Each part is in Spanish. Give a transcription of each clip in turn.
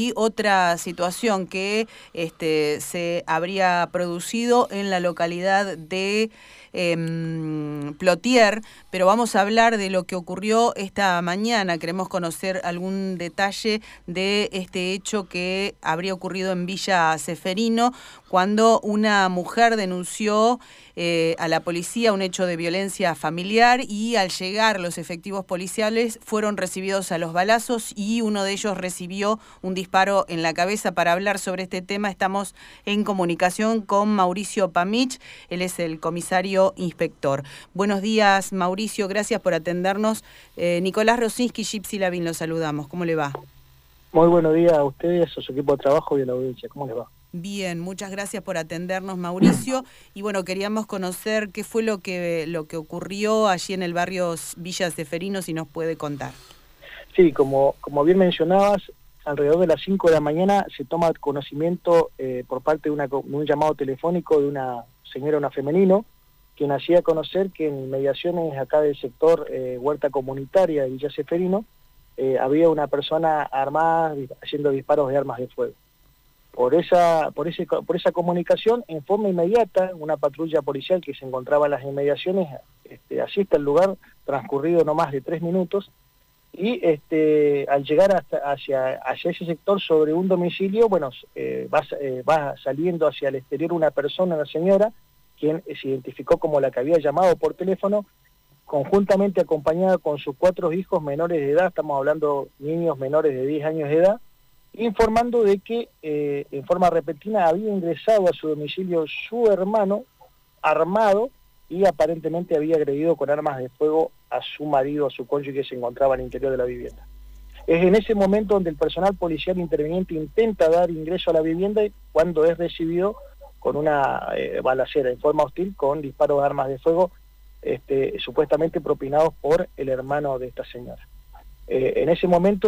y otra situación que se habría producido en la localidad de Plotier, pero vamos a hablar de lo que ocurrió esta mañana. Queremos conocer algún detalle de este hecho que habría ocurrido en Villa Ceferino, cuando una mujer denunció a la policía un hecho de violencia familiar, y al llegar los efectivos policiales fueron recibidos a los balazos y uno de ellos recibió un disparo en la cabeza. Para hablar sobre este tema estamos en comunicación con Mauricio Pamich, él es el comisario inspector. Buenos días, Mauricio, gracias por atendernos. Nicolás Rosinski, Gypsy Lavín, los saludamos. ¿Cómo le va? Muy buenos días a ustedes, a su equipo de trabajo y a la audiencia. ¿Cómo les va? Bien, muchas gracias por atendernos, Mauricio. Y bueno, queríamos conocer qué fue lo que ocurrió allí en el barrio Villa Ceferino, si nos puede contar. Sí, como bien mencionabas, alrededor de las 5 de la mañana se toma conocimiento por parte de un llamado telefónico de una señora, una femenino, quien hacía conocer que en inmediaciones acá del sector Huerta Comunitaria de Villa Ceferino había una persona armada haciendo disparos de armas de fuego. Por esa comunicación, en forma inmediata, una patrulla policial que se encontraba en las inmediaciones asiste al lugar, transcurrido no más de 3 minutos, y al llegar hacia ese sector sobre un domicilio, bueno, va saliendo hacia el exterior una persona, una señora, quien se identificó como la que había llamado por teléfono, conjuntamente acompañada con sus 4 hijos menores de edad, estamos hablando niños menores de 10 años de edad, informando de que en forma repentina había ingresado a su domicilio su hermano armado y aparentemente había agredido con armas de fuego a su marido, a su cónyuge que se encontraba al interior de la vivienda. Es en ese momento donde el personal policial interveniente intenta dar ingreso a la vivienda cuando es recibido con una balacera en forma hostil con disparos de armas de fuego supuestamente propinados por el hermano de esta señora. En ese momento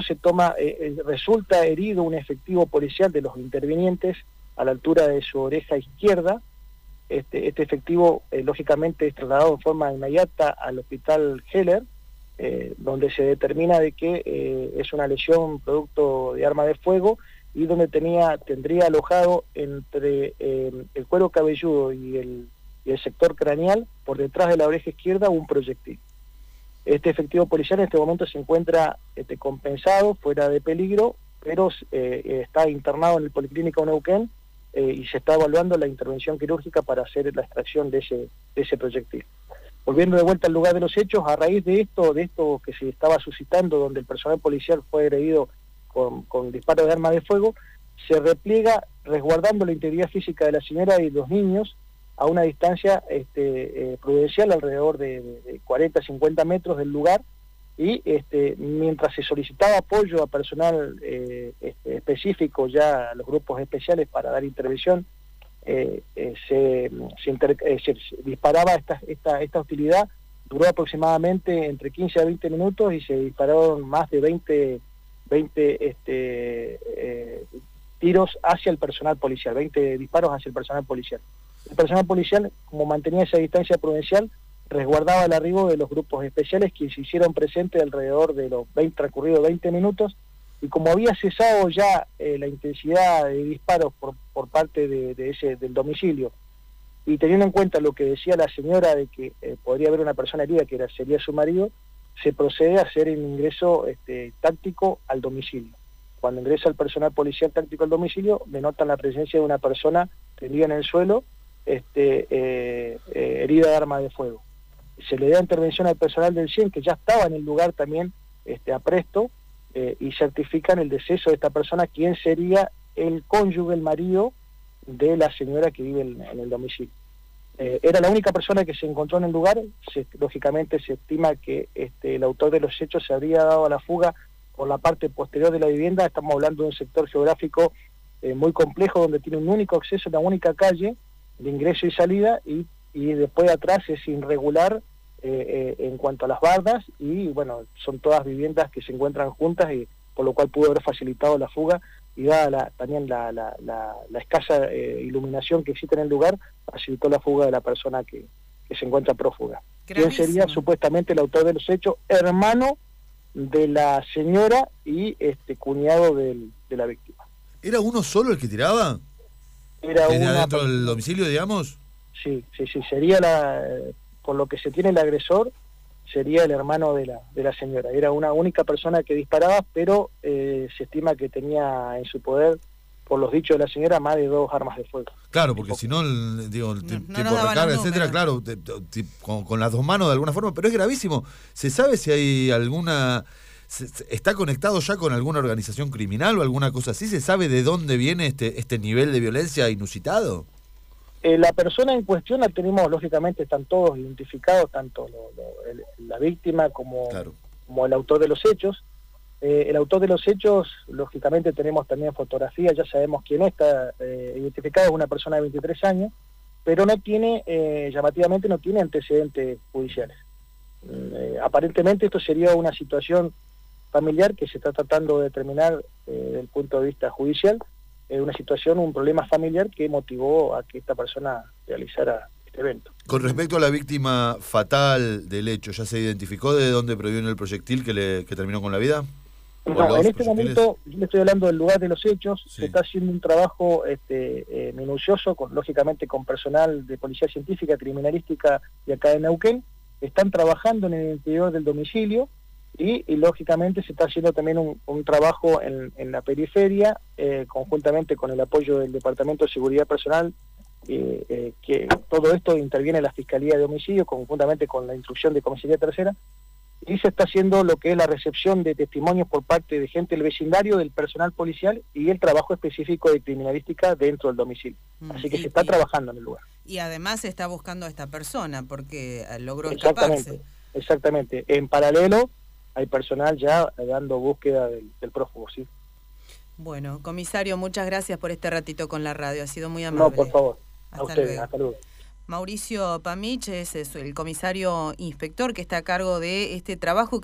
resulta herido un efectivo policial de los intervinientes a la altura de su oreja izquierda. Este efectivo lógicamente es trasladado en forma inmediata al hospital Heller, donde se determina de que es una lesión producto de arma de fuego y donde tendría alojado entre el cuero cabelludo y el sector craneal, por detrás de la oreja izquierda, un proyectil. Este efectivo policial en este momento se encuentra compensado, fuera de peligro, pero está internado en el Policlínico Neuquén y se está evaluando la intervención quirúrgica para hacer la extracción de ese proyectil. Volviendo de vuelta al lugar de los hechos, a raíz de esto que se estaba suscitando, donde el personal policial fue agredido con disparos de arma de fuego, se repliega resguardando la integridad física de la señora y los niños a una distancia prudencial alrededor de 40-50 metros del lugar, y mientras se solicitaba apoyo a personal específico, ya a los grupos especiales para dar intervención, se disparaba esta hostilidad. Duró aproximadamente entre 15 a 20 minutos y se dispararon más de 20 tiros hacia el personal policial, 20 disparos hacia el personal policial. El personal policial, como mantenía esa distancia prudencial, resguardaba el arribo de los grupos especiales que se hicieron presentes alrededor de los transcurridos 20 minutos, y como había cesado ya la intensidad de disparos por parte del domicilio, y teniendo en cuenta lo que decía la señora de que podría haber una persona herida que sería su marido, se procede a hacer el ingreso táctico al domicilio. Cuando ingresa el personal policial táctico al domicilio, denotan la presencia de una persona tendida en el suelo, herida de arma de fuego. Se le da intervención al personal del CIEN, que ya estaba en el lugar también apresto, y certifican el deceso de esta persona, quien sería el cónyuge, el marido de la señora que vive en el domicilio. Era la única persona que se encontró en el lugar. Lógicamente se estima que el autor de los hechos se habría dado a la fuga por la parte posterior de la vivienda. Estamos hablando de un sector geográfico muy complejo, donde tiene un único acceso, una única calle de ingreso y salida, y después de atrás es irregular en cuanto a las bardas, y bueno, son todas viviendas que se encuentran juntas, y por lo cual pudo haber facilitado la fuga, y dada también la escasa iluminación que existe en el lugar, facilitó la fuga de la persona que se encuentra prófuga. ¿Quién sería supuestamente el autor de los hechos? Hermano de la señora y cuñado de la víctima. ¿Era uno solo el que tiraba? Era ¿Desde una... adentro del domicilio, digamos? Sí, sería por lo que se tiene el agresor, sería el hermano de la señora. Era una única persona que disparaba, pero se estima que tenía en su poder, por los dichos de la señora, más de 2 armas de fuego. Claro, porque si no, el tipo recarga, etcétera, claro, con las 2 manos de alguna forma, pero es gravísimo. ¿Se sabe si hay alguna... ¿Está conectado ya con alguna organización criminal o alguna cosa así? ¿Se sabe de dónde viene este nivel de violencia inusitado? La persona en cuestión la tenemos, lógicamente están todos identificados, tanto la víctima como el autor de los hechos. El autor de los hechos, lógicamente tenemos también fotografías, ya sabemos quién está identificado, es una persona de 23 años, pero no tiene, llamativamente no tiene antecedentes judiciales. Aparentemente esto sería una situación familiar que se está tratando de determinar desde el punto de vista judicial, una situación, un problema familiar que motivó a que esta persona realizara este evento. Con respecto a la víctima fatal del hecho, ¿ya se identificó de dónde proviene el proyectil que terminó con la vida? No, en este momento, yo le estoy hablando del lugar de los hechos, se está haciendo un trabajo minucioso, lógicamente con personal de policía científica, criminalística de acá de Neuquén, están trabajando en el interior del domicilio, y lógicamente se está haciendo también un trabajo en la periferia, conjuntamente con el apoyo del Departamento de Seguridad Personal, que todo esto interviene la Fiscalía de Homicidio, conjuntamente con la instrucción de Comisaría Tercera, y se está haciendo lo que es la recepción de testimonios por parte de gente del vecindario, del personal policial, y el trabajo específico de criminalística dentro del domicilio. Así que se está trabajando en el lugar. Y además se está buscando a esta persona, porque logró escaparse. Exactamente. En paralelo, hay personal ya dando búsqueda del prófugo, ¿sí? Bueno, comisario, muchas gracias por este ratito con la radio, ha sido muy amable. No, por favor. Hasta a ustedes, luego. Hasta luego. Mauricio Pamich es el comisario inspector que está a cargo de este trabajo.